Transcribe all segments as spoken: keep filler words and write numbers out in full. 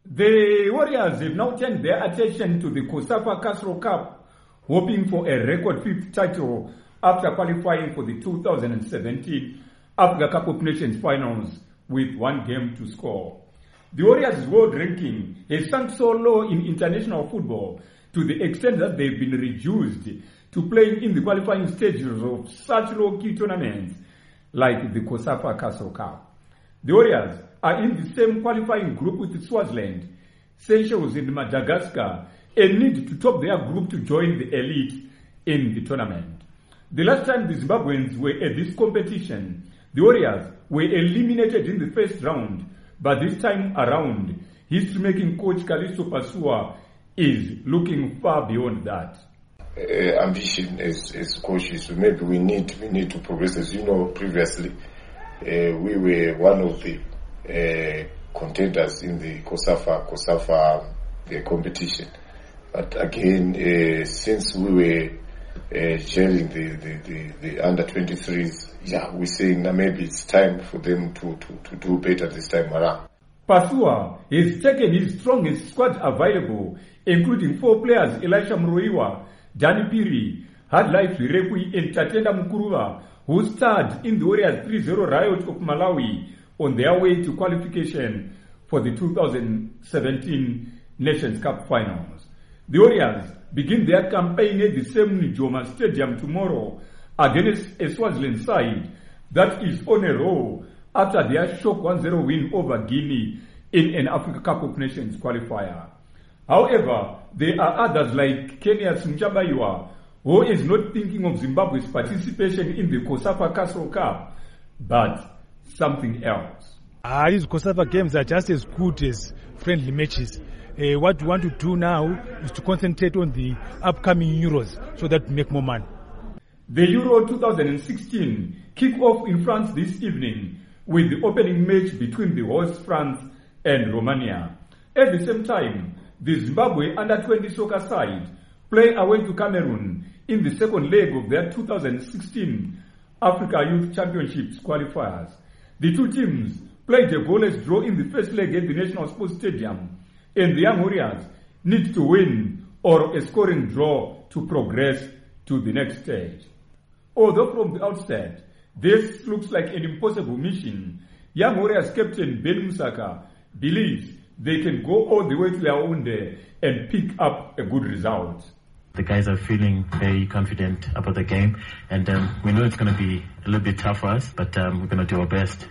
The Warriors have now turned their attention to the COSAFA Castro Cup, hoping for a record fifth title after qualifying for the two thousand seventeen Africa Cup of Nations finals with one game to score. The Warriors' world ranking has sunk so low in international football to the extent that they've been reduced to playing in the qualifying stages of such low-key tournaments like the COSAFA Castro Cup. The Warriors are in the same qualifying group with Swaziland, Seychelles and Madagascar, and need to top their group to join the elite in the tournament. The last time the Zimbabweans were at this competition, the Warriors were eliminated in the first round, but this time around, history-making coach Callisto Pasua is looking far beyond that. Uh, ambition as, as coaches, maybe we need we need to progress. As you know, previously uh, we were one of the uh, contenders in the COSAFA COSAFA uh, competition, but again, uh, since we were uh, gelling the the, the, the under twenty-threes, yeah, we're saying now maybe it's time for them to, to, to do better this time around. Pasua has taken his strongest squad available, including four players: Elisha Mroiwa, Danny Piri, Hardlife Repui, and Tatenda Mukuruva, who starred in the Warriors three zero riot of Malawi on their way to qualification for the two thousand seventeen Nations Cup finals. The Warriors begin their campaign at the same Nijoma Stadium tomorrow against a Swaziland side that is on a roll after their shock one zero win over Guinea in an Africa Cup of Nations qualifier. However, there are others like Kenya's Mchabaywa, who is not thinking of Zimbabwe's participation in the COSAFA Castro Cup, but something else. Uh, these COSAFA games are just as good as friendly matches. Uh, what we want to do now is to concentrate on the upcoming Euros so that we make more money. The Euro twenty sixteen kick off in France this evening with the opening match between the host France and Romania. At the same time, the Zimbabwe under twenty soccer side play away to Cameroon in the second leg of their two thousand sixteen Africa Youth Championships qualifiers. The two teams played a goalless draw in the first leg at the National Sports Stadium, and the Young Warriors need to win or a scoring draw to progress to the next stage. Although from the outset, this looks like an impossible mission, Young Warriors captain Ben Musaka believes they can go all the way to Yaoundé and pick up a good result. The guys are feeling very confident about the game, and um, we know it's going to be a little bit tough for us, but um, we're going to do our best.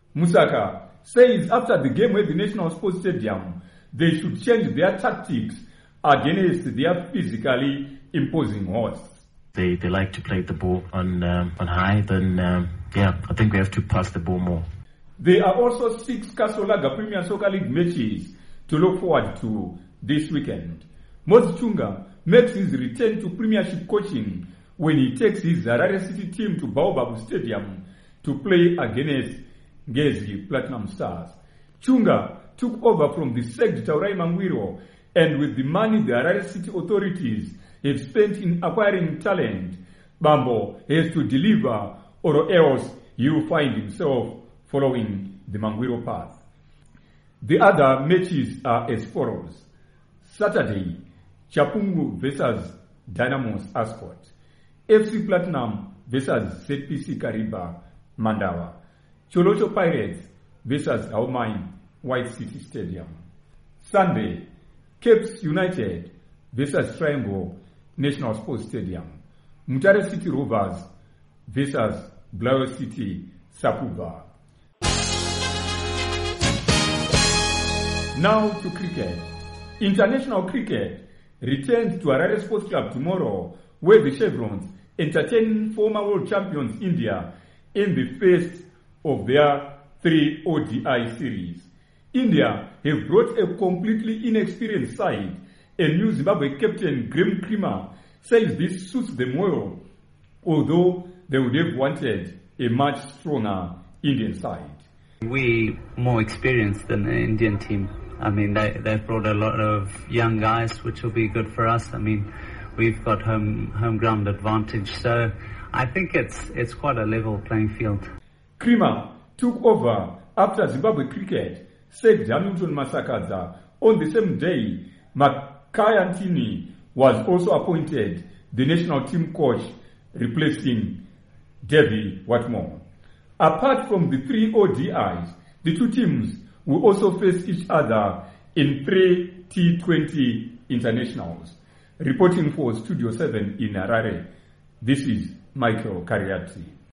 Musaka says after the game at the National Sports Stadium, they should change their tactics against their physically imposing hosts. They they like to play the ball on um, on high, then um, yeah, I think we have to pass the ball more. There are also six Kasolaga Premier Soccer League matches to look forward to this weekend. Moses Chunga makes his return to Premiership coaching when he takes his Harare City team to Baobab Stadium to play against Ngezi Platinum Stars. Chunga took over from the sacked Taurai Mangwiro, and with the money the Harare City authorities have spent in acquiring talent, Bambo has to deliver, or else he will find himself following the Mangwiro path. The other matches are as follows. Saturday, Chapungu versus Dynamos Ascot. F C Platinum versus Z P C Kariba Mandawa. Cholocho Pirates versus Aomai White City Stadium. Sunday, Capes United versus Triangle National Sports Stadium. Mutare City Rovers versus Blair City Sapuba. Now to cricket. International cricket returns to Harare Sports Club tomorrow, where the Chevrons entertain former world champions India in the first of their three O D I series. India have brought a completely inexperienced side, and New Zimbabwe captain Graham Creamer says this suits them well, although they would have wanted a much stronger Indian side. We more experienced than the Indian team. I mean, they, they've brought a lot of young guys, which will be good for us. I mean, we've got home home ground advantage, so I think it's it's quite a level playing field. Creamer took over after Zimbabwe cricket sacked Hamilton Masakadza. On the same day, Makayantini was also appointed the national team coach, replacing Davy Watmore. Apart from the three O D Is, the two teams will also face each other in three T twenty internationals. Reporting for Studio seven in Harare, this is Michael Kariati.